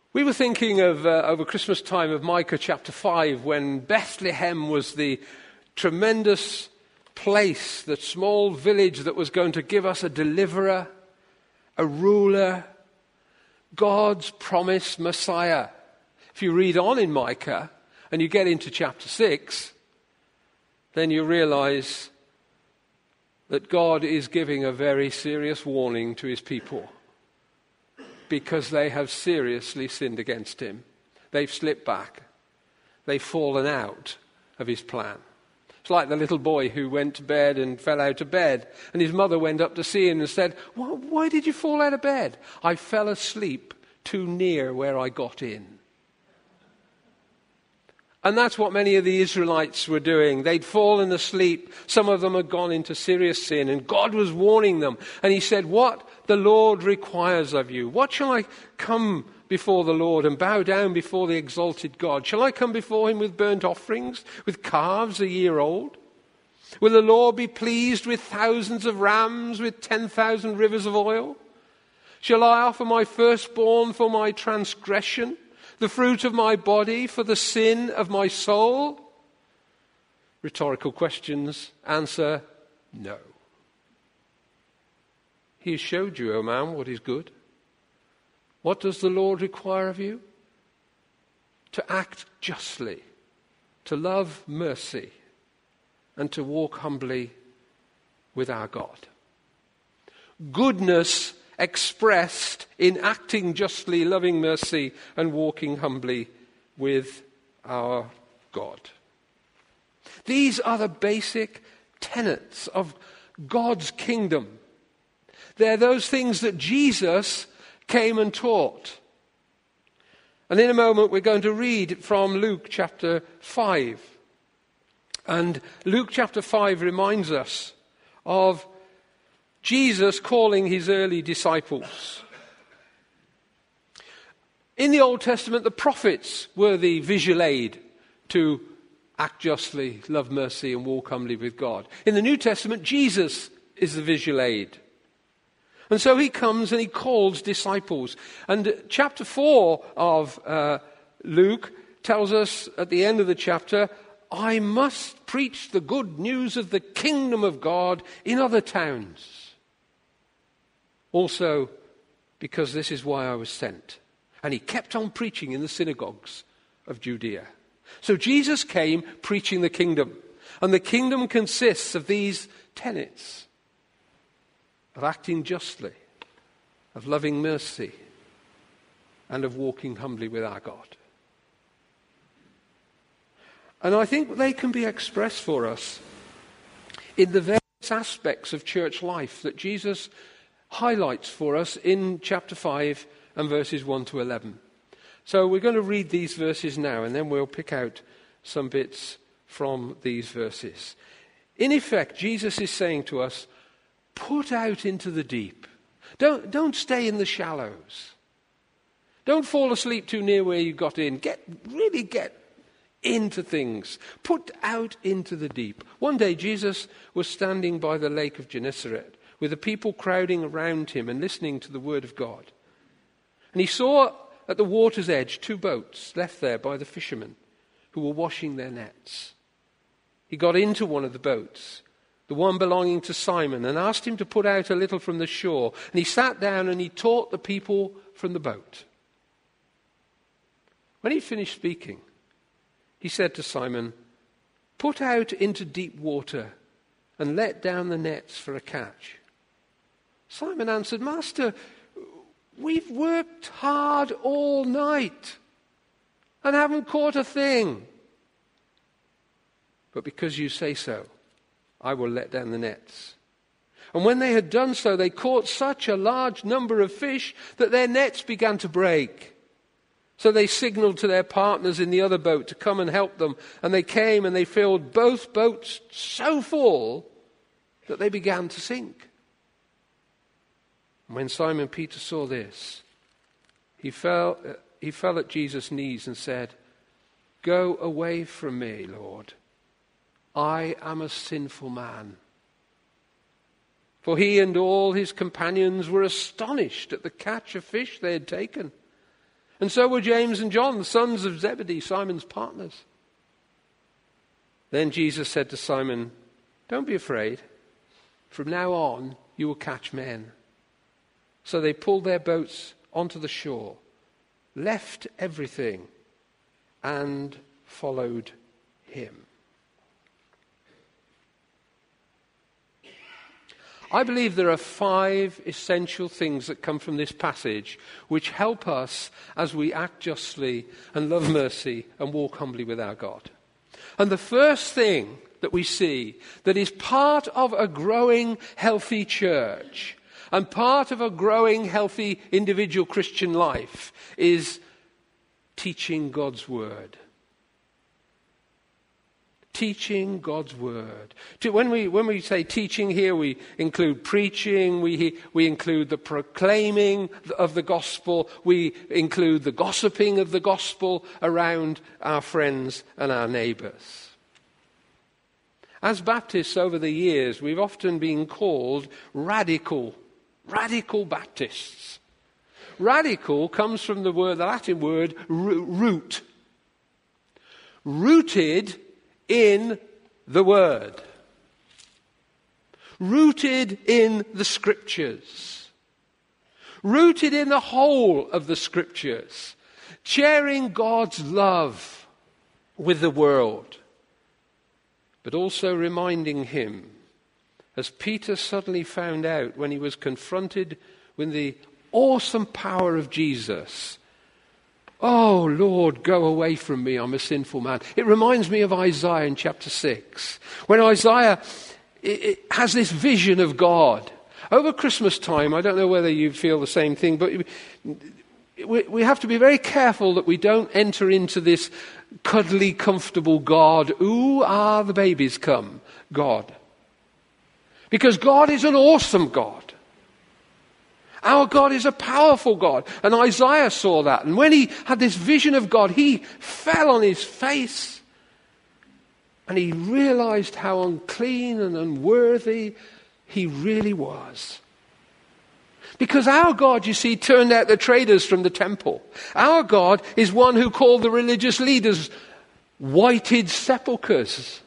We were thinking of, over Christmas time, of Micah chapter 5, when Bethlehem was the tremendous place, the small village that was going to give us a deliverer, a ruler, God's promised Messiah. If you read on in Micah and you get into chapter 6, then you realize that God is giving a very serious warning to his people because they have seriously sinned against him. They've slipped back. They've fallen out of his plan. It's like the little boy who went to bed and fell out of bed, and his mother went up to see him and said, "Why did you fall out of bed?" "I fell asleep too near where I got in." And that's what many of the Israelites were doing. They'd fallen asleep. Some of them had gone into serious sin, and God was warning them. And he said, "What the Lord requires of you. What shall I come before the Lord and bow down before the exalted God? Shall I come before him with burnt offerings, with calves a year old? Will the Lord be pleased with thousands of rams, with 10,000 rivers of oil? Shall I offer my firstborn for my transgression, the fruit of my body for the sin of my soul?" Rhetorical questions. Answer, no. He has showed you, O man, what is good. What does the Lord require of you? To act justly, to love mercy, and to walk humbly with our God. Goodness expressed in acting justly, loving mercy, and walking humbly with our God. These are the basic tenets of God's kingdom. They're those things that Jesus came and taught. And in a moment we're going to read from Luke chapter 5. And Luke chapter 5 reminds us of Jesus calling his early disciples. In the Old Testament, the prophets were the visual aid to act justly, love mercy, and walk humbly with God. In the New Testament, Jesus is the visual aid. And so he comes and he calls disciples. And chapter 4 of Luke tells us at the end of the chapter, "I must preach the good news of the kingdom of God in other towns. Also, because this is why I was sent." And he kept on preaching in the synagogues of Judea. So Jesus came preaching the kingdom. And the kingdom consists of these tenets: of acting justly, of loving mercy, and of walking humbly with our God. And I think they can be expressed for us in the various aspects of church life that Jesus highlights for us in chapter 5 and verses 1 to 11. So we're going to read these verses now, and then we'll pick out some bits from these verses. In effect, Jesus is saying to us, put out into the deep. Don't stay in the shallows. Don't fall asleep too near where you got in. Really get into things. Put out into the deep. One day Jesus was standing by the lake of Gennesaret with the people crowding around him and listening to the word of God. And he saw at the water's edge 2 boats left there by the fishermen who were washing their nets. He got into one of the boats, the one belonging to Simon, and asked him to put out a little from the shore. And he sat down and he taught the people from the boat. When he finished speaking, he said to Simon, "Put out into deep water and let down the nets for a catch." Simon answered, "Master, we've worked hard all night and haven't caught a thing. But because you say so, I will let down the nets." And when they had done so, they caught such a large number of fish that their nets began to break. So they signaled to their partners in the other boat to come and help them. And they came and they filled both boats so full that they began to sink. And when Simon Peter saw this, he fell at Jesus' knees and said, "Go away from me, Lord. I am a sinful man." For he and all his companions were astonished at the catch of fish they had taken. And so were James and John, the sons of Zebedee, Simon's partners. Then Jesus said to Simon, "Don't be afraid. From now on, you will catch men." So they pulled their boats onto the shore, left everything, and followed him. I believe there are 5 essential things that come from this passage which help us as we act justly and love mercy and walk humbly with our God. And the first thing that we see that is part of a growing, healthy church and part of a growing, healthy individual Christian life is teaching God's word. Teaching God's word. When we say teaching here, we include preaching, we include the proclaiming of the gospel, we include the gossiping of the gospel around our friends and our neighbours. As Baptists over the years, we've often been called radical Baptists. Radical comes from the Latin word root. Rooted in the Word. Rooted in the Scriptures. Rooted in the whole of the Scriptures. Sharing God's love with the world. But also reminding him, as Peter suddenly found out when he was confronted with the awesome power of Jesus, "Oh, Lord, go away from me, I'm a sinful man." It reminds me of Isaiah in chapter 6. When Isaiah has this vision of God. Over Christmas time, I don't know whether you feel the same thing, but we have to be very careful that we don't enter into this cuddly, comfortable God. Ooh, the babies come, God. Because God is an awesome God. Our God is a powerful God. And Isaiah saw that. And when he had this vision of God, he fell on his face. And he realized how unclean and unworthy he really was. Because our God, you see, turned out the traders from the temple. Our God is one who called the religious leaders whited sepulchres.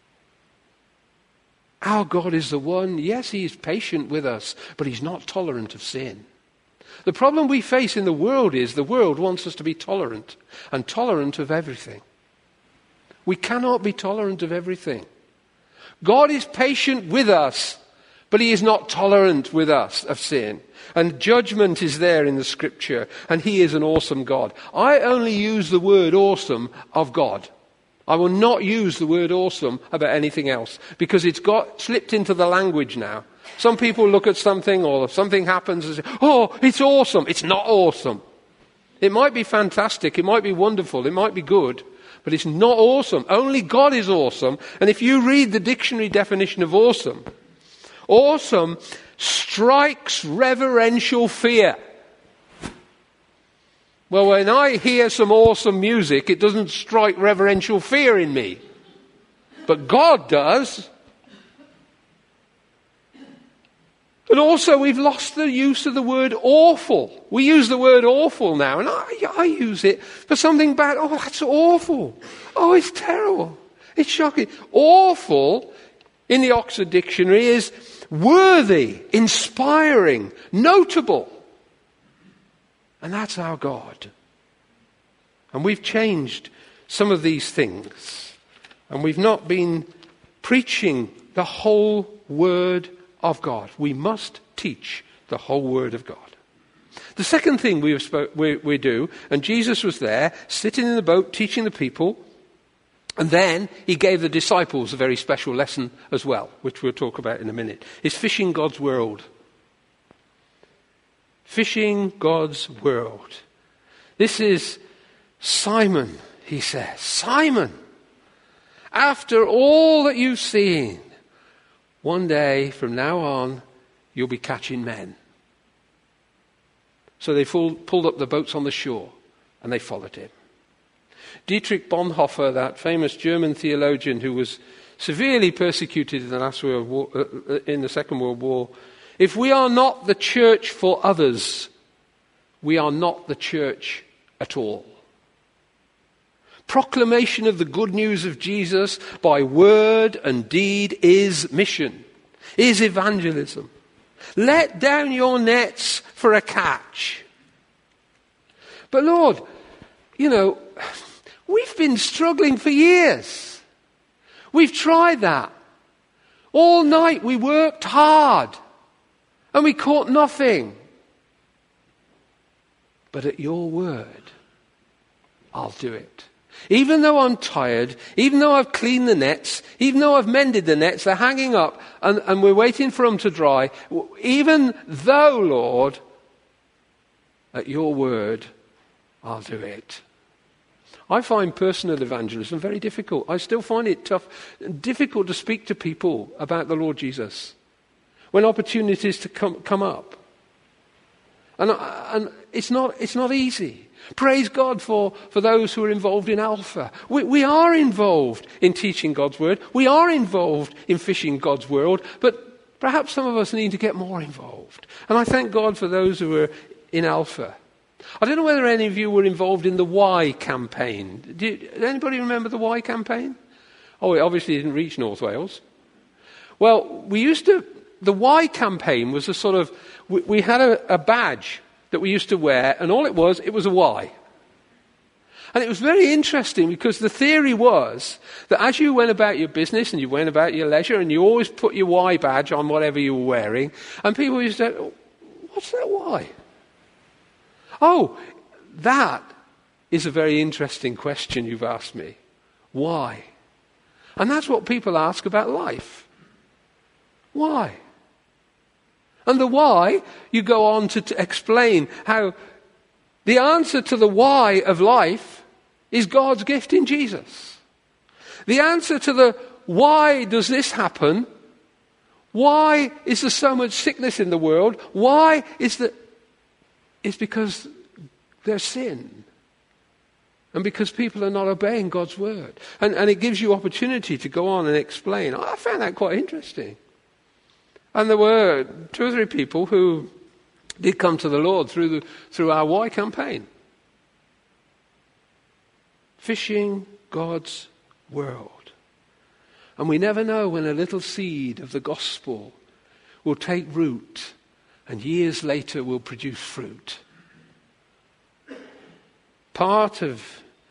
Our God is the one, yes, he is patient with us, but he's not tolerant of sin. The problem we face in the world is the world wants us to be tolerant, and tolerant of everything. We cannot be tolerant of everything. God is patient with us, but he is not tolerant with us of sin. And judgment is there in the Scripture, and he is an awesome God. I only use the word awesome of God. I will not use the word awesome about anything else, because it's got slipped into the language now. Some people look at something, or if something happens and say, "Oh, it's awesome." It's not awesome. It might be fantastic, it might be wonderful, it might be good, but it's not awesome. Only God is awesome. And if you read the dictionary definition of awesome, awesome strikes reverential fear. Well, when I hear some awesome music, it doesn't strike reverential fear in me. But God does. And also, we've lost the use of the word awful. We use the word awful now, and I use it for something bad. Oh, that's awful. Oh, it's terrible. It's shocking. Awful, in the Oxford Dictionary, is worthy, inspiring, notable. And that's our God. And we've changed some of these things. And we've not been preaching the whole Word of God. We must teach the whole Word of God. The second thing we do, and Jesus was there, sitting in the boat, teaching the people, and then he gave the disciples a very special lesson as well, which we'll talk about in a minute, is fishing God's world. Fishing God's world. This is Simon, he says. Simon, after all that you've seen, one day from now on, you'll be catching men. So they pulled up the boats on the shore and they followed him. Dietrich Bonhoeffer, that famous German theologian who was severely persecuted in the Second World War, if we are not the church for others, we are not the church at all. Proclamation of the good news of Jesus by word and deed is mission, is evangelism. Let down your nets for a catch. But Lord, we've been struggling for years. We've tried that. All night we worked hard and we caught nothing. But at your word, I'll do it. Even though I'm tired, even though I've cleaned the nets, even though I've mended the nets, they're hanging up and we're waiting for them to dry. Even though, Lord, at your word, I'll do it. I find personal evangelism very difficult. I still find it difficult to speak to people about the Lord Jesus when opportunities to come up. And it's not easy. Praise God for those who are involved in Alpha. We are involved in teaching God's word. We are involved in fishing God's world. But perhaps some of us need to get more involved. And I thank God for those who are in Alpha. I don't know whether any of you were involved in the Why campaign. Did anybody remember the Why campaign? Oh, it obviously didn't reach North Wales. Well, the Why campaign was a sort of, we had a badge that we used to wear, and all it was a Y. And it was very interesting because the theory was that as you went about your business and you went about your leisure and you always put your Y badge on whatever you were wearing, and people used to say, what's that Y? Oh, that is a very interesting question you've asked me. Why? And that's what people ask about life. Why? And the why, you go on to explain how the answer to the why of life is God's gift in Jesus. The answer to the why does this happen? Why is there so much sickness in the world? Why is that? It's because there's sin. And because people are not obeying God's word. And it gives you opportunity to go on and explain. I found that quite interesting. And there were 2 or 3 people who did come to the Lord through our Why campaign. Fishing God's world. And we never know when a little seed of the gospel will take root and years later will produce fruit. Part of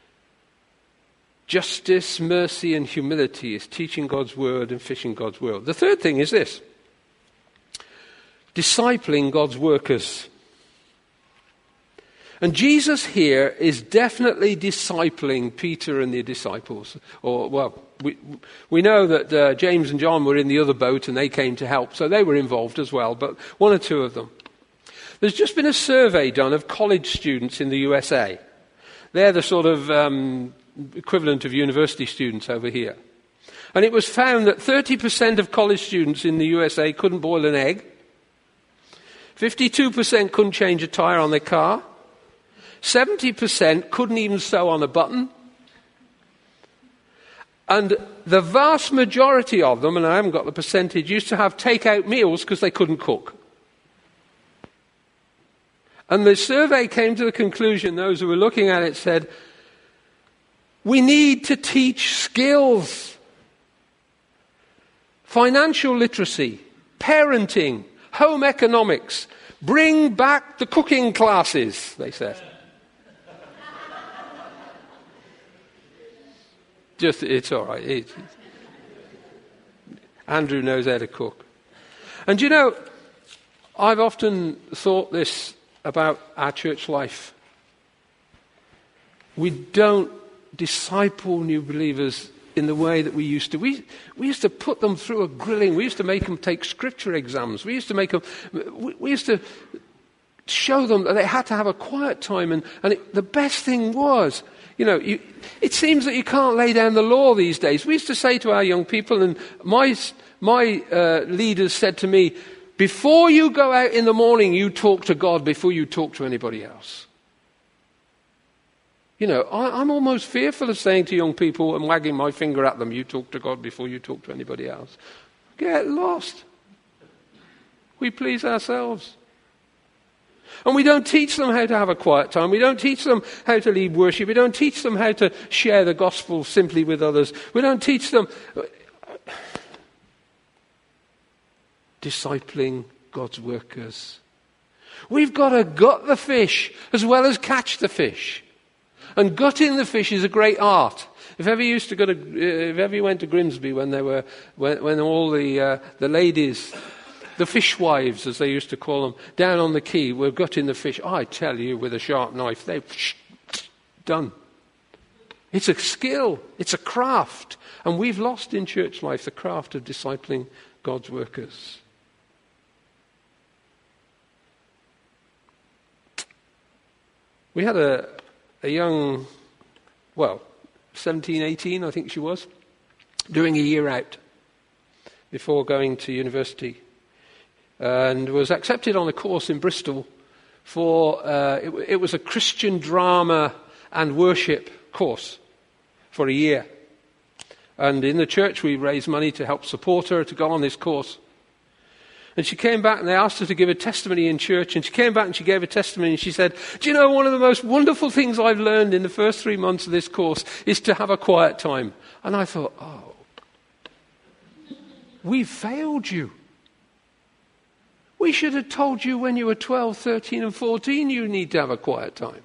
justice, mercy, and humility is teaching God's word and fishing God's world. The third thing is this: discipling God's workers. And Jesus here is definitely discipling Peter and the disciples. We know that James and John were in the other boat and they came to help, so they were involved as well, but 1 or 2 of them. There's just been a survey done of college students in the USA. They're the sort of equivalent of university students over here. And it was found that 30% of college students in the USA couldn't boil an egg. 52% couldn't change a tyre on their car. 70% couldn't even sew on a button. And the vast majority of them, and I haven't got the percentage, used to have take-out meals because they couldn't cook. And the survey came to the conclusion, those who were looking at it said, we need to teach skills. Financial literacy, parenting, home economics. Bring back the cooking classes, they said. It's all right. Andrew knows how to cook. And I've often thought this about our church life. We don't disciple new believers in the way that we used to. We used to put them through a grilling. We used to make them take scripture exams. We used to show them that they had to have a quiet time. And the best thing was, it seems that you can't lay down the law these days. We used to say to our young people, and my leaders said to me, before you go out in the morning, you talk to God before you talk to anybody else. I'm almost fearful of saying to young people and wagging my finger at them, you talk to God before you talk to anybody else. Get lost. We please ourselves. And we don't teach them how to have a quiet time. We don't teach them how to lead worship. We don't teach them how to share the gospel simply with others. We don't teach them discipling God's workers. We've got to gut the fish as well as catch the fish. And gutting the fish is a great art. If ever you went to Grimsby when all the ladies, the fishwives, as they used to call them, down on the quay were gutting the fish, I tell you, with a sharp knife, they've done. It's a skill. It's a craft. And we've lost in church life the craft of discipling God's workers. We had a young, 17, 18, I think she was, doing a year out before going to university, and was accepted on a course in Bristol for, it was a Christian drama and worship course for a year. And in the church we raised money to help support her to go on this course. And she came back and they asked her to give a testimony in church, and she came back and she gave a testimony and she said, do you know, one of the most wonderful things I've learned in the first 3 months of this course is to have a quiet time. And I thought, we've failed you. We should have told you when you were 12, 13 and 14 you need to have a quiet time.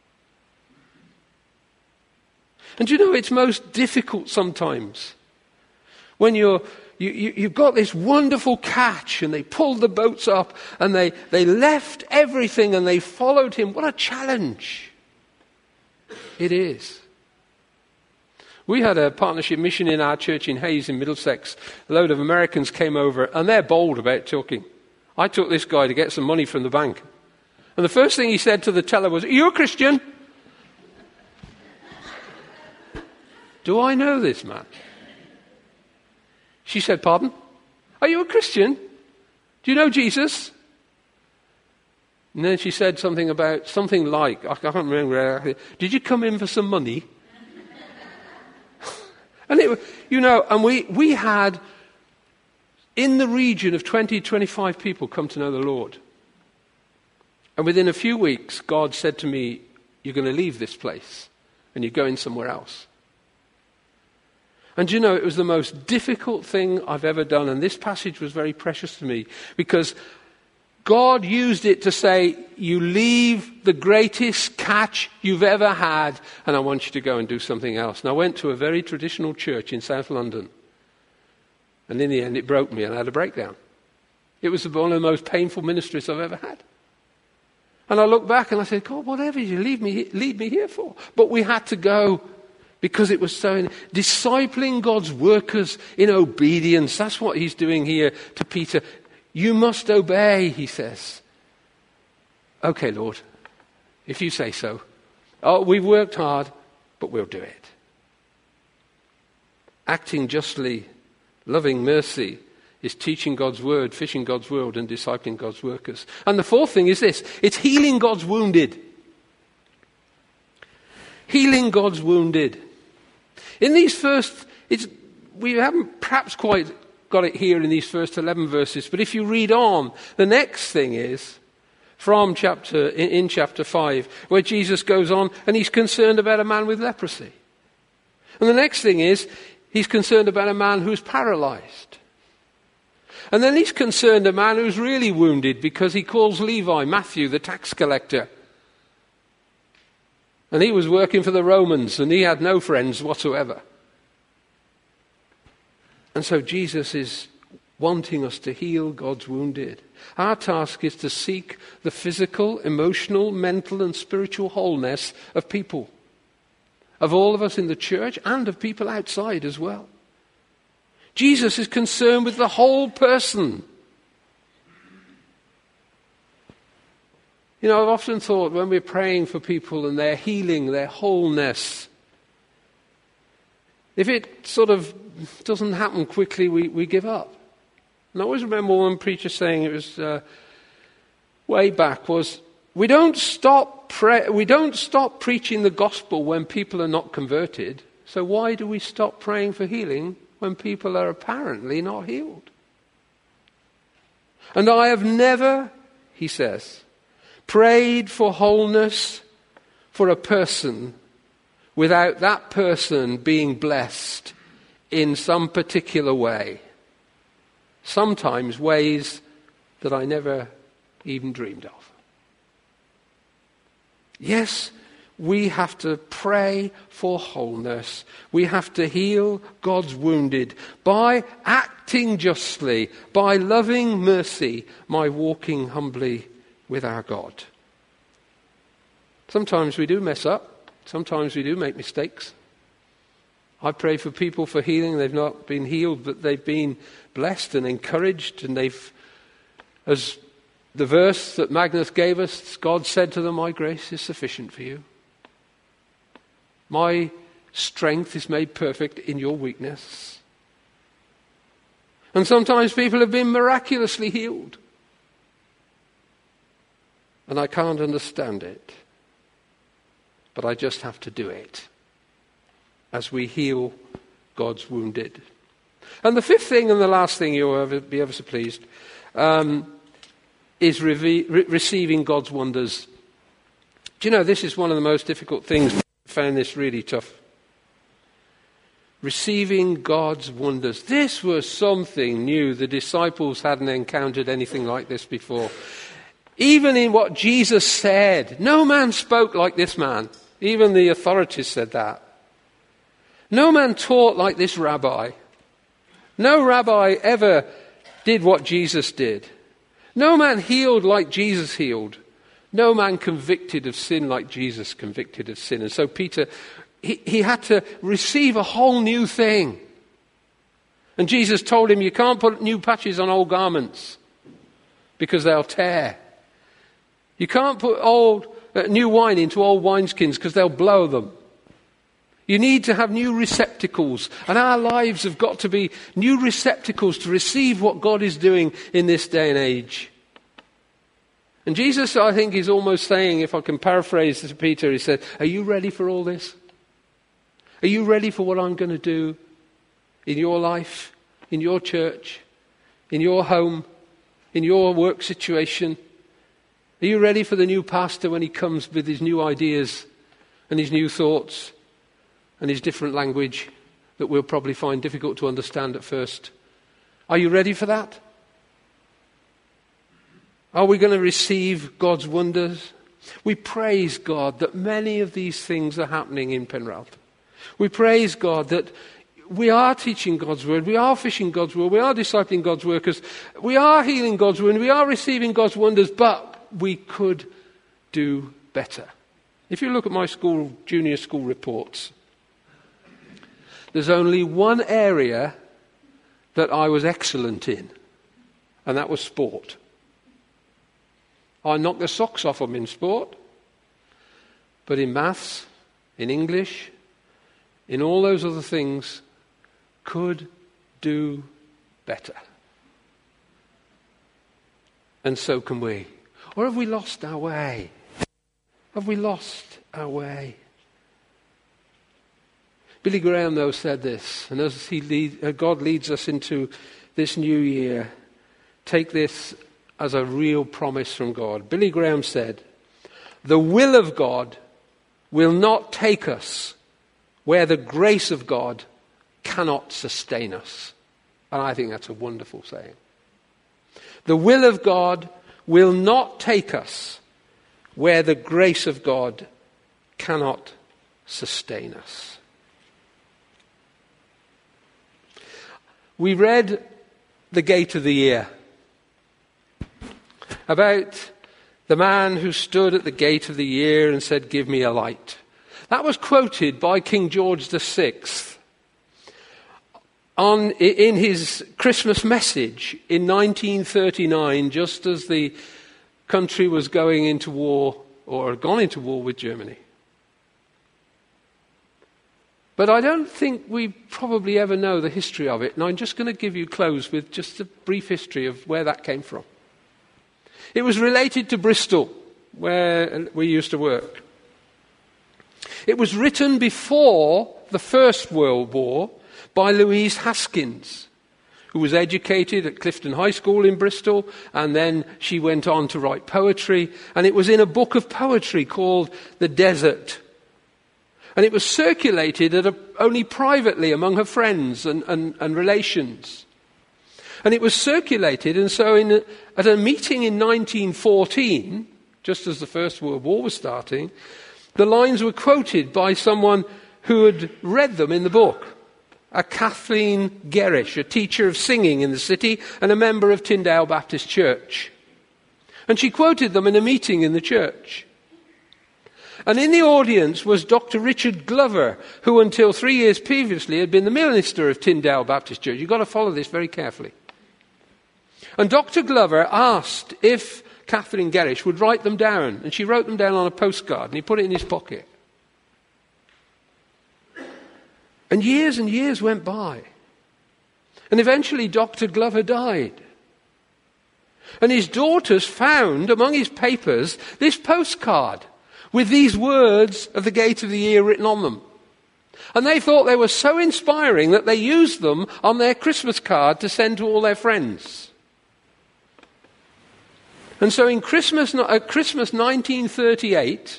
And you know, it's most difficult sometimes when you've got this wonderful catch and they pulled the boats up and they left everything and they followed him. What a challenge it is. We had a partnership mission in our church in Hayes in Middlesex. A load of Americans came over and they're bold about talking. I took this guy to get some money from the bank. And the first thing he said to the teller was, are you a Christian? Do I know this man? She said, pardon? Are you a Christian? Do you know Jesus? And then she said something like, I can't remember, did you come in for some money? And we had in the region of 20, 25 people come to know the Lord. And within a few weeks, God said to me, you're going to leave this place and you're going somewhere else. And you know, it was the most difficult thing I've ever done. And this passage was very precious to me because God used it to say, you leave the greatest catch you've ever had and I want you to go and do something else. And I went to a very traditional church in South London. And in the end, it broke me and I had a breakdown. It was one of the most painful ministries I've ever had. And I looked back and I said, God, whatever you lead me here for? But we had to go. Because it was so discipling God's workers in obedience. That's what he's doing here to Peter. You must obey, he says. Okay, Lord, if you say so. Oh, we've worked hard, but we'll do it. Acting justly, loving mercy, is teaching God's word, fishing God's word, and discipling God's workers. And the fourth thing is this. It's healing God's wounded. Healing God's wounded. In these we haven't perhaps quite got it here in these first 11 verses, but if you read on, the next thing is from in chapter 5, where Jesus goes on and he's concerned about a man with leprosy. And the next thing is, he's concerned about a man who's paralyzed. And then he's concerned a man who's really wounded because he calls Levi, Matthew, the tax collector. And he was working for the Romans and he had no friends whatsoever. And so Jesus is wanting us to heal God's wounded. Our task is to seek the physical, emotional, mental and spiritual wholeness of people. Of all of us in the church and of people outside as well. Jesus is concerned with the whole person. You know, I've often thought when we're praying for people and their healing, their wholeness, if it sort of doesn't happen quickly, we give up. And I always remember one preacher saying, it was way back, was we don't stop preaching the gospel when people are not converted. So why do we stop praying for healing when people are apparently not healed? And I have never, he says, prayed for wholeness for a person without that person being blessed in some particular way. Sometimes ways that I never even dreamed of. Yes, we have to pray for wholeness. We have to heal God's wounded by acting justly, by loving mercy, by walking humbly with our God. Sometimes we do mess up. Sometimes we do make mistakes. I pray for people for healing. They've not been healed, but they've been blessed and encouraged, and they've, as the verse that Magnus gave us, God said to them, "My grace is sufficient for you. My strength is made perfect in your weakness." And sometimes people have been miraculously healed. And I can't understand it. But I just have to do it as we heal God's wounded. And the fifth thing and the last thing, you'll be ever so pleased, is receiving God's wonders. Do you know, this is one of the most difficult things. I found this really tough. Receiving God's wonders. This was something new. The disciples hadn't encountered anything like this before. Even in what Jesus said, no man spoke like this man. Even the authorities said that. No man taught like this rabbi. No rabbi ever did what Jesus did. No man healed like Jesus healed. No man convicted of sin like Jesus convicted of sin. And so Peter, he had to receive a whole new thing. And Jesus told him, you can't put new patches on old garments because they'll tear. You can't put new wine into old wineskins because they'll blow them. You need to have new receptacles, and our lives have got to be new receptacles to receive what God is doing in this day and age. And Jesus, I think, is almost saying, if I can paraphrase to Peter, he said, are you ready for all this? Are you ready for what I'm going to do in your life, in your church, in your home, in your work situation? Are you ready for the new pastor when he comes with his new ideas and his new thoughts and his different language that we'll probably find difficult to understand at first? Are you ready for that? Are we going to receive God's wonders? We praise God that many of these things are happening in Penralph. We praise God that we are teaching God's word, we are fishing God's word, we are discipling God's workers, we are healing God's word, we are receiving God's wonders, but we could do better. If you look at my junior school reports, there's only one area that I was excellent in, and that was sport. I knocked the socks off them in sport, but in maths, in English, in all those other things, could do better. And so can we. Or have we lost our way? Have we lost our way? Billy Graham, though, said this, and as God leads us into this new year, take this as a real promise from God. Billy Graham said, the will of God will not take us where the grace of God cannot sustain us. And I think that's a wonderful saying. The will of God will not take us where the grace of God cannot sustain us. We read The Gate of the Year about the man who stood at the gate of the year and said, give me a light. That was quoted by King George VI in his Christmas message in 1939, just as the country was going into war, or had gone into war with Germany. But I don't think we probably ever know the history of it, and I'm just going to give you close with just a brief history of where that came from. It was related to Bristol, where we used to work. It was written before the First World War by Louise Haskins, who was educated at Clifton High School in Bristol, and then she went on to write poetry, and it was in a book of poetry called The Desert. And it was circulated only privately among her friends and relations. And it was circulated, and so at a meeting in 1914, just as the First World War was starting, the lines were quoted by someone who had read them in the book, a Kathleen Gerrish, a teacher of singing in the city and a member of Tyndale Baptist Church. And she quoted them in a meeting in the church. And in the audience was Dr. Richard Glover, who until 3 years previously had been the minister of Tyndale Baptist Church. You've got to follow this very carefully. And Dr. Glover asked if Kathleen Gerrish would write them down. And she wrote them down on a postcard, and he put it in his pocket. And years went by. And eventually Dr. Glover died. And his daughters found among his papers this postcard with these words of the Gate of the Year written on them. And they thought they were so inspiring that they used them on their Christmas card to send to all their friends. And so at Christmas 1938,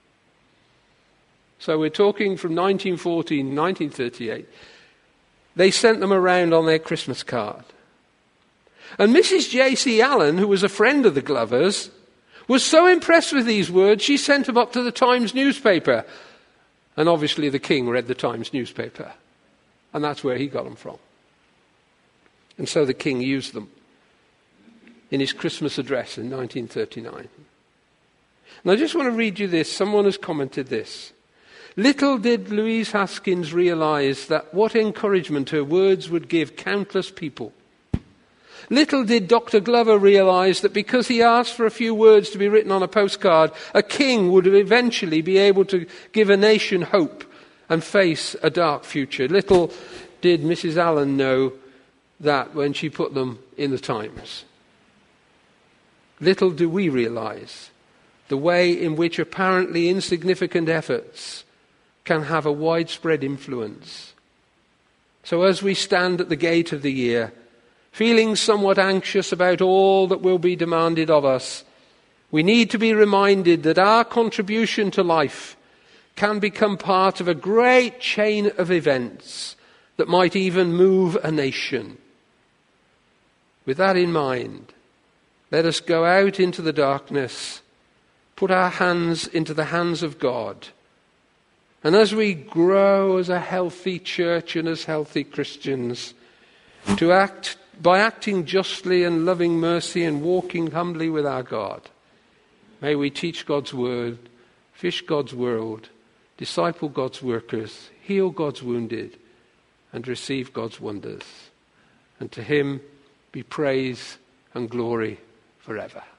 so we're talking from 1914, 1938, they sent them around on their Christmas card. And Mrs. J.C. Allen, who was a friend of the Glovers, was so impressed with these words, she sent them up to the Times newspaper. And obviously the king read the Times newspaper. And that's where he got them from. And so the king used them in his Christmas address in 1939. And I just want to read you this. Someone has commented this. Little did Louise Haskins realize that what encouragement her words would give countless people. Little did Dr. Glover realize that because he asked for a few words to be written on a postcard, a king would eventually be able to give a nation hope and face a dark future. Little did Mrs. Allen know that when she put them in the Times. Little do we realize the way in which apparently insignificant efforts can have a widespread influence. So as we stand at the gate of the year, feeling somewhat anxious about all that will be demanded of us, we need to be reminded that our contribution to life can become part of a great chain of events that might even move a nation. With that in mind, let us go out into the darkness, put our hands into the hands of God, and as we grow as a healthy church and as healthy Christians, by acting justly and loving mercy and walking humbly with our God, may we teach God's word, fish God's world, disciple God's workers, heal God's wounded, and receive God's wonders. And to him be praise and glory forever.